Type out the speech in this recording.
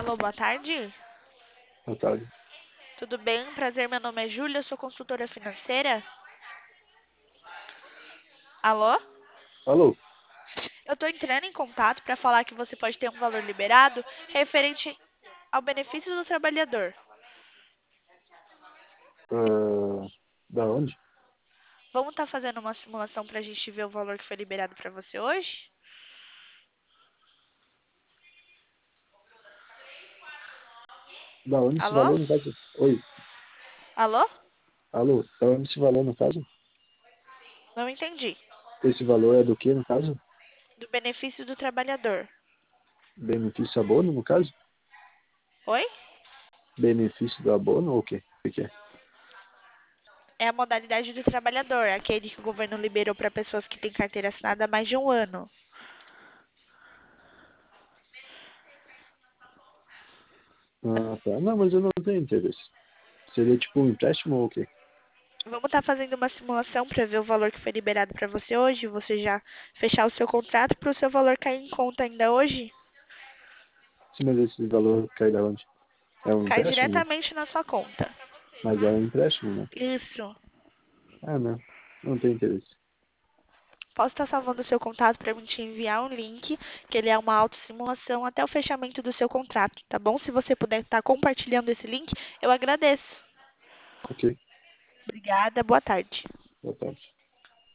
Alô, boa tarde. Boa tarde. Tudo bem? Prazer, meu nome é Júlia, sou consultora financeira. Alô? Alô? Eu estou entrando em contato para falar que você pode ter um valor liberado referente ao benefício do trabalhador. Da onde? Vamos estar fazendo uma simulação para a gente ver o valor que foi liberado para você hoje? Da onde esse Alô? valor, no caso? Oi, Alô? alô? Da onde esse valor, no caso? Não entendi. Esse valor é do que, no caso? Do benefício do trabalhador. Benefício abono, no caso? Oi? Benefício do abono ou o quê? O que é? É a modalidade do trabalhador, aquele que o governo liberou para pessoas que têm carteira assinada há mais de um ano. Ah, tá. Não, mas eu não tenho interesse. Seria tipo um empréstimo ou o quê? Vamos estar fazendo uma simulação para ver o valor que foi liberado para você hoje. Você já fechar o seu contrato para o seu valor cair em conta ainda hoje? Sim, mas esse valor cai da onde? É um Cai empréstimo, né? diretamente na sua conta. Mas é um empréstimo, né? Isso. Ah, não. Não tenho interesse. Posso estar salvando o seu contato para mim te enviar um link, que ele é uma autossimulação até o fechamento do seu contrato, tá bom? Se você puder estar compartilhando esse link, eu agradeço. Ok, Obrigada, boa tarde. boa tarde.